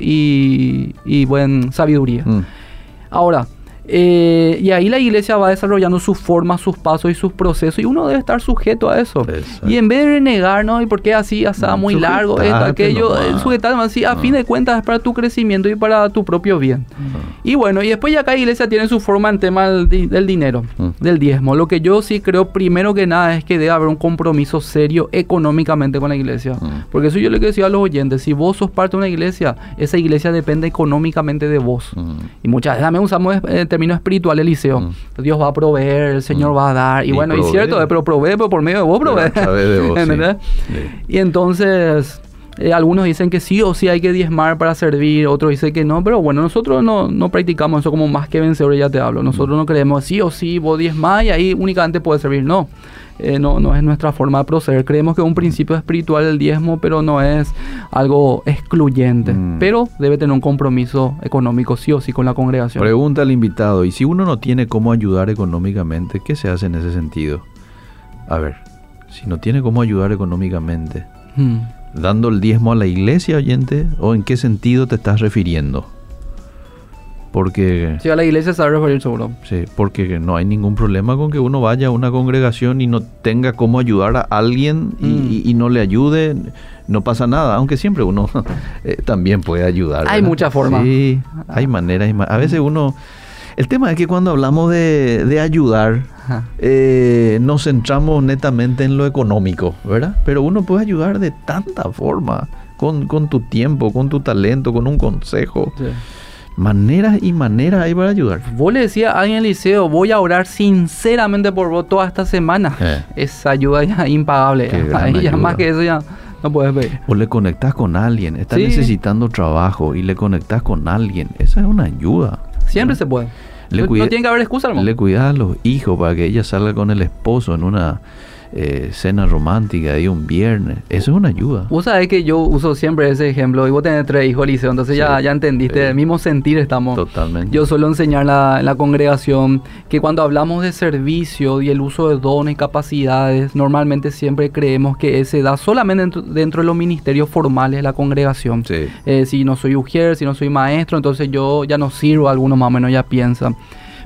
Speaker 2: y, y buen sabiduría.
Speaker 1: Mm.
Speaker 2: Ahora, eh, y ahí la iglesia va desarrollando sus formas, sus pasos y sus procesos, y uno debe estar sujeto a eso.
Speaker 1: Exacto.
Speaker 2: Y en vez de renegar, ¿no? ¿Y por qué así? Asá,
Speaker 1: Mm,
Speaker 2: muy largo, esto,
Speaker 1: sujetate
Speaker 2: aquello,
Speaker 1: nomás.
Speaker 2: eh, sujetar así, a
Speaker 1: Ah.
Speaker 2: fin de cuentas es para tu crecimiento y para tu propio bien.
Speaker 1: Ah.
Speaker 2: Y bueno, y después ya cada iglesia tiene su forma en tema del, di- del dinero,
Speaker 1: Mm.
Speaker 2: del diezmo. Lo que yo sí creo primero que nada es que debe haber un compromiso serio económicamente con la iglesia.
Speaker 1: Mm.
Speaker 2: Porque eso yo le decía a los oyentes, si vos sos parte de una iglesia, esa iglesia depende económicamente de vos.
Speaker 1: Mm.
Speaker 2: Y muchas veces también usamos eh, términos espirituales, Eliseo.
Speaker 1: Mm.
Speaker 2: Dios va a proveer, el Señor
Speaker 1: Mm.
Speaker 2: va a dar. Y,
Speaker 1: Y
Speaker 2: bueno, y
Speaker 1: provee.
Speaker 2: cierto, eh, pero provee, pero por medio de vos
Speaker 1: Pero
Speaker 2: provee.
Speaker 1: a través de vos, sí.
Speaker 2: ¿Entendés?
Speaker 1: Sí.
Speaker 2: Y entonces, eh, algunos dicen que sí o sí hay que diezmar para servir, otros dicen que no, pero bueno, nosotros no, no practicamos eso como Más que Vencedores, ya te hablo. Nosotros no creemos sí o sí, vos diezmás y ahí únicamente puedes servir. No. Eh, no, no es nuestra forma de proceder. Creemos que es un principio espiritual el diezmo, pero no es algo excluyente.
Speaker 1: Mm.
Speaker 2: Pero debe tener un compromiso económico sí o sí con la congregación.
Speaker 1: Pregunta al invitado, ¿y si uno no tiene cómo ayudar económicamente, qué se hace en ese sentido? A ver, si no tiene cómo ayudar económicamente,
Speaker 2: Mm.
Speaker 1: ¿dando el diezmo a la iglesia, oyente? ¿O en qué sentido te estás refiriendo? Porque...
Speaker 2: Sí, a la iglesia sabe referir seguro.
Speaker 1: Sí, porque no hay ningún problema con que uno vaya a una congregación y no tenga cómo ayudar a alguien y,
Speaker 2: Mm.
Speaker 1: y- y no le ayude, no pasa nada, aunque siempre uno eh, también puede ayudar.
Speaker 2: Hay
Speaker 1: ¿verdad?
Speaker 2: muchas formas.
Speaker 1: Sí, hay maneras. y ma- A veces uno... El tema es que cuando hablamos de, de ayudar,
Speaker 2: Ajá.
Speaker 1: eh, nos centramos netamente en lo económico, ¿verdad? Pero uno puede ayudar de tanta forma, con, con tu tiempo, con tu talento, con un consejo.
Speaker 2: Sí.
Speaker 1: Maneras y maneras hay para ayudar.
Speaker 2: Vos le decías a alguien en el liceo, voy a orar sinceramente por vos toda esta semana.
Speaker 1: Eh.
Speaker 2: Esa ayuda ya es impagable.
Speaker 1: Qué gran
Speaker 2: Ahí ya
Speaker 1: ayuda.
Speaker 2: más que eso ya no puedes pedir.
Speaker 1: O le conectas con alguien, estás
Speaker 2: Sí.
Speaker 1: necesitando trabajo y le conectas con alguien. Esa es una ayuda.
Speaker 2: Siempre se puede.
Speaker 1: Le
Speaker 2: no,
Speaker 1: cuida-
Speaker 2: no tiene que haber excusa, hermano.
Speaker 1: Le cuidas a los hijos para que ella salga con el esposo en una eh, cena romántica de un viernes. Eso es una ayuda.
Speaker 2: Vos sabés que yo uso siempre ese ejemplo y vos tenés tres hijos, Liceo, entonces
Speaker 1: Sí.
Speaker 2: ya, ya entendiste,
Speaker 1: Sí.
Speaker 2: el mismo sentir estamos.
Speaker 1: Totalmente.
Speaker 2: Yo suelo enseñar en la, en la congregación que cuando hablamos de servicio y el uso de dones y capacidades, normalmente siempre creemos que se da solamente dentro, dentro de los ministerios formales de la congregación.
Speaker 1: Sí.
Speaker 2: Eh, si no soy ujier, si no soy maestro, entonces yo ya no sirvo, algunos más o menos ya piensan.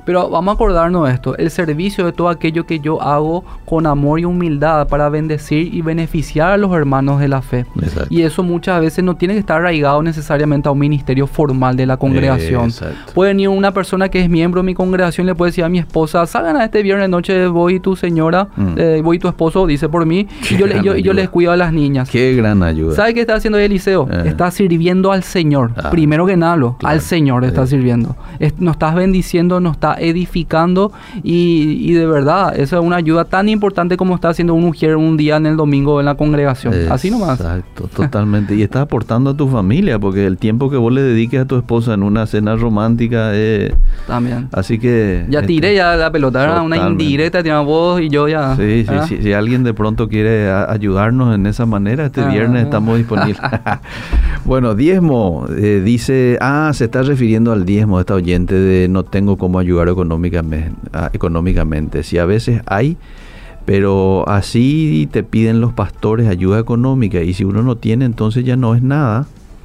Speaker 2: Pero vamos a acordarnos de esto, el servicio de todo aquello que yo hago con amor y humildad para bendecir y beneficiar a los hermanos de la fe.
Speaker 1: Exacto.
Speaker 2: Y eso muchas veces no tiene que estar arraigado necesariamente a un ministerio formal de la congregación.
Speaker 1: Exacto.
Speaker 2: Puede venir una persona que es miembro de mi congregación, le puede decir a mi esposa, salgan a este viernes noche, voy y tu señora, mm. eh, voy y tu esposo, dice por mí, y yo, le, yo, y yo les cuido a las niñas.
Speaker 1: Qué gran ayuda.
Speaker 2: ¿Sabe qué está haciendo Eliseo? Eh. Está sirviendo al Señor. Ah, primero que nada, claro. al Señor está sí. sirviendo. Es, nos estás bendiciendo, nos está edificando y, y de verdad, esa es una ayuda tan importante como está haciendo un mujer un día en el domingo en la congregación. Exacto, así nomás.
Speaker 1: Exacto, totalmente. Y estás aportando a tu familia, porque el tiempo que vos le dediques a tu esposa en una cena romántica eh,
Speaker 2: también.
Speaker 1: Así que...
Speaker 2: Ya tiré ya la pelota, era una indirecta, tiene vos y yo ya...
Speaker 1: Sí, sí, sí, si alguien de pronto quiere a, ayudarnos en esa manera, este ah, viernes estamos disponibles. Bueno, diezmo, eh, dice, ah, se está refiriendo al diezmo de esta oyente de no tengo cómo ayudar económicamente, ah, económicamente. Si a veces hay, pero así te piden los pastores ayuda económica y si uno no tiene, entonces ya no es nada.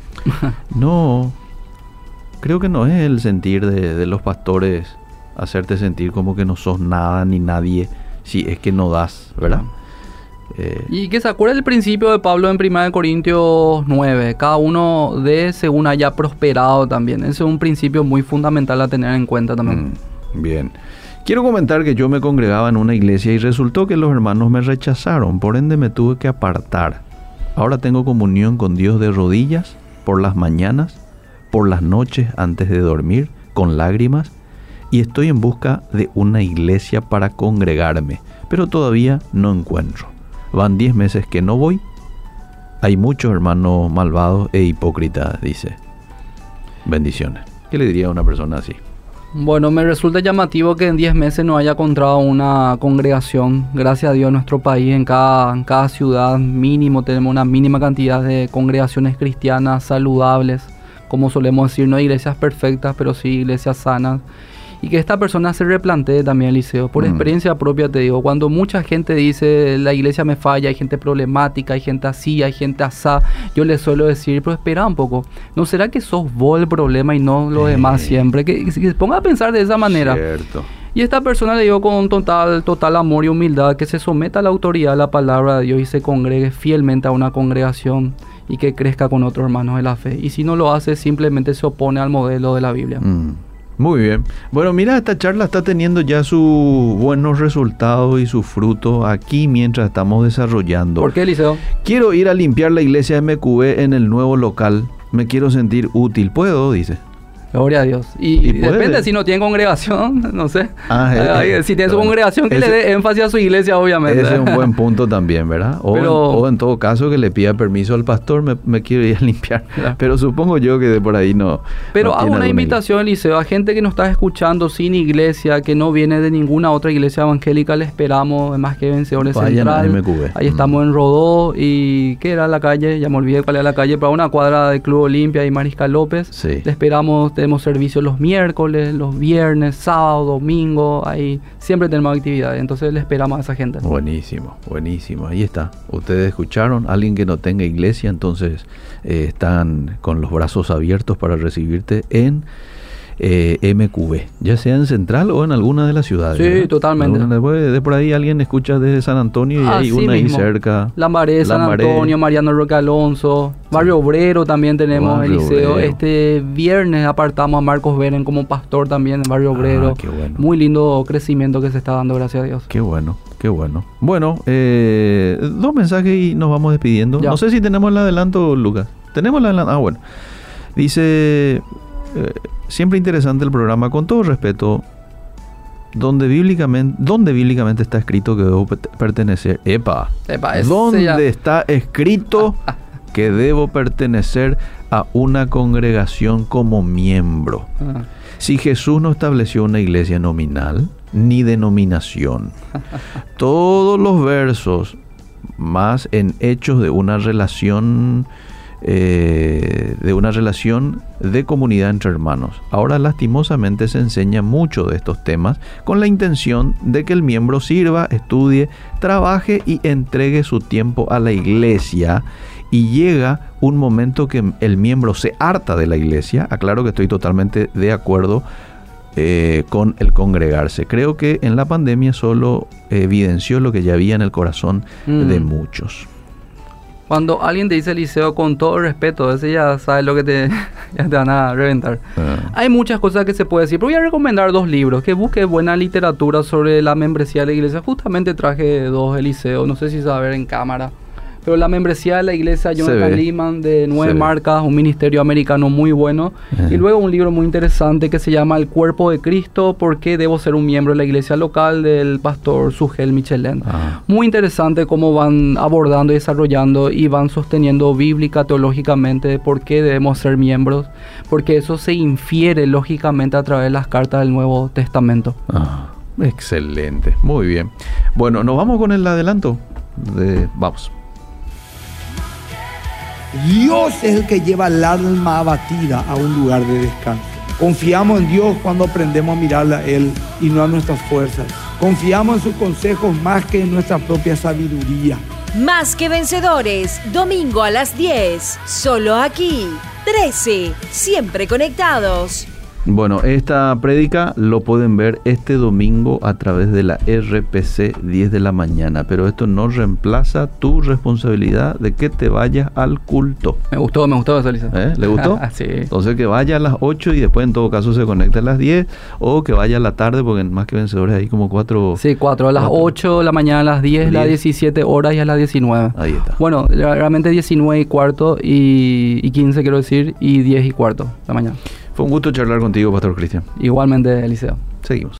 Speaker 1: No, creo que no es el sentir de, de los pastores hacerte sentir como que no sos nada ni nadie si es que no das, ¿verdad?
Speaker 2: Eh, y que se acuerde el principio de Pablo en primera de Corintios nueve, cada uno de según haya prosperado también. Ese es un principio muy fundamental a tener en cuenta también.
Speaker 1: Mm, bien. Quiero comentar que yo me congregaba en una iglesia y resultó que los hermanos me rechazaron, por ende me tuve que apartar. Ahora tengo comunión con Dios de rodillas, por las mañanas, por las noches antes de dormir, con lágrimas, y estoy en busca de una iglesia para congregarme, pero todavía no encuentro. Van diez meses que no voy. Hay muchos hermanos malvados e hipócritas, dice. Bendiciones. ¿Qué le diría a una persona así?
Speaker 2: Bueno, me resulta llamativo que en diez meses no haya encontrado una congregación. Gracias a Dios en nuestro país, en cada, en cada ciudad mínimo, tenemos una mínima cantidad de congregaciones cristianas saludables. Como solemos decir, no iglesias perfectas, pero sí iglesias sanas. Y que esta persona se replantee también, Eliseo. Por mm. experiencia propia te digo, cuando mucha gente dice, la iglesia me falla, hay gente problemática, hay gente así, hay gente asá, yo les suelo decir, pero espera un poco, ¿no será que sos vos el problema y no los eh. demás siempre? Que, que se ponga a pensar de esa manera.
Speaker 1: Cierto.
Speaker 2: Y esta persona le digo con total, total amor y humildad que se someta a la autoridad de la palabra de Dios y se congregue fielmente a una congregación y que crezca con otros hermanos de la fe. Y si no lo hace, simplemente se opone al modelo de la Biblia.
Speaker 1: Mm. Muy bien. Bueno, mira, esta charla está teniendo ya sus buenos resultados y sus frutos aquí mientras estamos desarrollando.
Speaker 2: ¿Por qué, Eliseo?
Speaker 1: Quiero ir a limpiar la iglesia M Q B en el nuevo local. Me quiero sentir útil. ¿Puedo? Dice.
Speaker 2: Gloria a Dios. Y, y depende si no tiene congregación, no sé. Ah, eh, si tiene su congregación, que ese, le dé énfasis a su iglesia, obviamente.
Speaker 1: Ese es un buen punto también, ¿verdad? O, Pero, en, o en todo caso que le pida permiso al pastor, me, me quiero ir a limpiar. Claro. Pero supongo yo que de por ahí no.
Speaker 2: Pero
Speaker 1: no
Speaker 2: hago una invitación, Eliseo, a gente que nos está escuchando sin iglesia, que no viene de ninguna otra iglesia evangélica, le esperamos, más que Vencedores Central.
Speaker 1: M Q B.
Speaker 2: Ahí mm. estamos en Rodó y ¿qué era la calle? Ya me olvidé cuál era la calle, para una cuadra de Club Olimpia y Mariscal López.
Speaker 1: Sí.
Speaker 2: Le esperamos, tenemos servicios los miércoles, los viernes, sábado, domingo, ahí siempre tenemos actividades, entonces le esperamos a esa gente.
Speaker 1: Buenísimo, buenísimo, ahí está. Ustedes escucharon, alguien que no tenga iglesia, entonces eh, están con los brazos abiertos para recibirte en eh, M Q B, ya sea en Central o en alguna de las ciudades.
Speaker 2: Sí, ¿verdad? Totalmente.
Speaker 1: De, de por ahí alguien escucha desde San Antonio y ah, hay una mismo. Ahí cerca.
Speaker 2: Lambaré, San
Speaker 1: Lambaré.
Speaker 2: Antonio, Mariano Roque Alonso, Barrio sí. Obrero también tenemos, Barrio Eliseo. Obrero. Este viernes apartamos a Marcos Beren como pastor también en Barrio Obrero.
Speaker 1: Ah, qué bueno.
Speaker 2: Muy lindo crecimiento que se está dando, gracias a Dios.
Speaker 1: Qué bueno, qué bueno. Bueno, eh, dos mensajes y nos vamos despidiendo. Ya. No sé si tenemos el adelanto, Lucas. Tenemos el adelanto. Ah, bueno. Dice... Eh, siempre interesante el programa, con todo respeto, donde bíblicamente, donde bíblicamente está escrito que debo pertenecer, epa,
Speaker 2: epa
Speaker 1: ¿dónde
Speaker 2: ya.
Speaker 1: está escrito que debo pertenecer a una congregación como miembro? Ah. Si Jesús no estableció una iglesia nominal ni denominación, todos los versos más en hechos de una relación Eh, de una relación de comunidad entre hermanos. Ahora lastimosamente se enseña mucho de estos temas con la intención de que el miembro sirva, estudie, trabaje y entregue su tiempo a la iglesia, y llega un momento que el miembro se harta de la iglesia. Aclaro que estoy totalmente de acuerdo eh, con el congregarse. Creo que en la pandemia solo evidenció lo que ya había en el corazón mm. de muchos.
Speaker 2: Cuando alguien te dice Eliseo, con todo respeto, ese ya sabes lo que te, ya te van a reventar. Ah. Hay muchas cosas que se puede decir, pero voy a recomendar dos libros. Que busque buena literatura sobre la membresía de la iglesia. Justamente traje dos Eliseo, no sé si se va a ver en cámara. Pero la membresía de la iglesia Jonathan Leeman, de nueve marcas, un ministerio americano muy bueno. Uh-huh. Y luego un libro muy interesante que se llama El cuerpo de Cristo, ¿por qué debo ser un miembro de la iglesia local?, del pastor Sugel Michelén. Uh-huh. Muy interesante cómo van abordando y desarrollando y van sosteniendo bíblica, teológicamente, por qué debemos ser miembros, porque eso se infiere lógicamente a través de las cartas del Nuevo Testamento.
Speaker 1: Uh-huh. Excelente, muy bien. Bueno, nos vamos con el adelanto. De... Vamos.
Speaker 3: Dios es el que lleva el alma abatida a un lugar de descanso. Confiamos en Dios cuando aprendemos a mirarle a Él y no a nuestras fuerzas. Confiamos en sus consejos más que en nuestra propia sabiduría.
Speaker 4: Más que Vencedores, domingo a las diez, solo aquí, trece, siempre conectados.
Speaker 1: Bueno, esta prédica lo pueden ver este domingo a través de la R P C diez de la mañana, pero esto no reemplaza tu responsabilidad de que te vayas al culto.
Speaker 2: Me gustó, me gustó esa lista.
Speaker 1: ¿Eh? ¿Le gustó?
Speaker 2: Sí.
Speaker 1: Entonces que vaya a las ocho y después en todo caso se conecta a las diez, o que vaya a la tarde, porque Más que Vencedores hay como cuatro...
Speaker 2: Sí, cuatro, a las cuatro. ocho de la mañana, a las diez, las diecisiete horas y a las diecinueve.
Speaker 1: Ahí está.
Speaker 2: Bueno, realmente diecinueve y cuarto y, y quince quiero decir, y diez y cuarto de la mañana.
Speaker 1: Fue un gusto charlar contigo, Pastor Cristian.
Speaker 2: Igualmente, Eliseo.
Speaker 1: Seguimos.